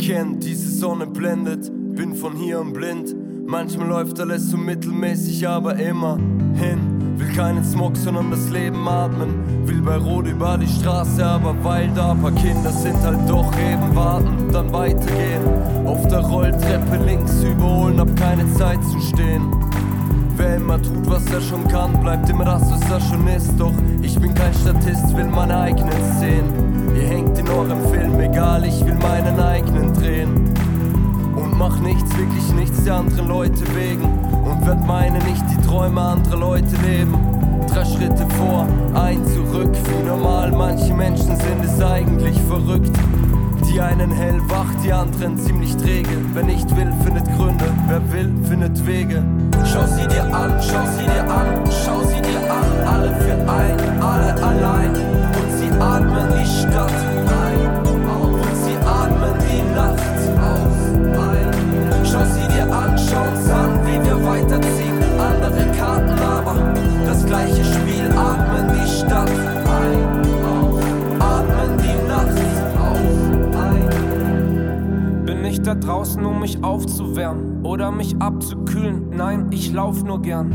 erkennen, diese Sonne blendet. Bin von hier und blind. Manchmal läuft alles so mittelmäßig, aber immerhin. Will keinen Smog, sondern das Leben atmen. Will bei Rot über die Straße, aber weil da paar Kinder sind, halt doch eben warten, dann weitergehen. Auf der Rolltreppe links überholen, hab keine Zeit zu stehen. Wer immer tut, was er schon kann, bleibt immer das, was er schon ist. Doch ich bin kein Statist, will meine eigenen Szenen. Ihr hängt in eurem Film, egal, ich will meinen eigenen drehen. Und mach nichts, wirklich nichts der anderen Leute wegen. Und werd meine nicht die Träume anderer Leute leben. 3 Schritte vor, ein zurück, wie normal. Manche Menschen sind es eigentlich verrückt. Die einen hellwach, die anderen ziemlich träge. Wer nicht will, findet Gründe, wer will, findet Wege. Schau sie dir an, schau sie dir an, schau sie dir an. Alle für ein, alle allein. Und sie atmen die Stadt ein. Und sie atmen die Nacht aus, ein. Schau sie dir an, schau uns an, wie wir weiterziehen. Andere Karten, aber das gleiche Spiel. Atmen die Stadt ein. Atmen die Nacht aus, ein. Bin nicht da draußen, um mich aufzuwärmen oder mich abzukühlen. Nein, ich lauf nur gern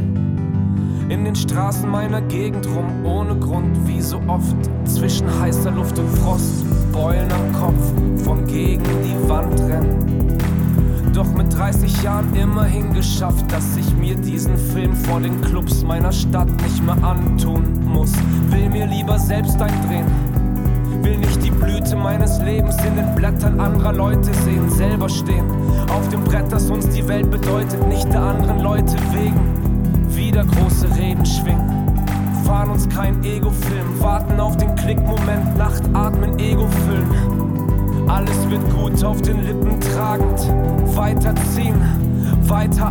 in den Straßen meiner Gegend rum, ohne Grund, wie so oft. Zwischen heißer Luft und Frost, Beulen am Kopf, von gegen die Wand rennen. Doch mit 30 Jahren immerhin geschafft, dass ich mir diesen Film vor den Clubs meiner Stadt nicht mehr antun muss. Will mir lieber selbst eindrehen. Will nicht die Blüte meines Lebens in den Blättern anderer Leute sehen. Selber stehen auf dem Brett, das uns die Welt bedeutet, nicht der anderen Leute wegen. Wieder große Reden schwingen, fahren uns kein Ego-Film, warten auf den Klickmoment, Nacht atmen, Ego füllen. Alles wird gut, auf den Lippen tragend, weiterziehen, weiter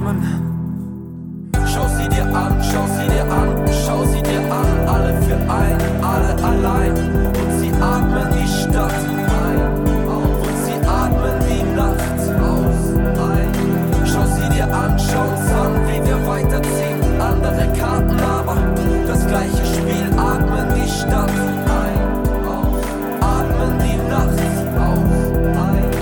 atmen. Schau sie dir an, schau sie dir an, schau sie dir an. Alle für ein, alle allein. Und sie atmen die Stadt ein. Und sie atmen die Nacht aus, ein. Schau sie dir an, schau uns an, wie wir weiterziehen. Andere Karten, aber das gleiche Spiel. Atmen die Stadt ein. Atmen die Nacht aus, ein.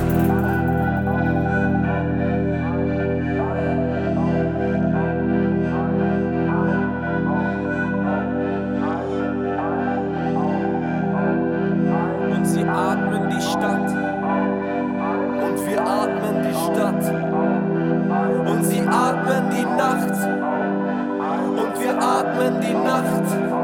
Und sie atmen die Stadt. Und wir atmen die Stadt. Und sie atmen die Nacht. Und wir atmen die Nacht.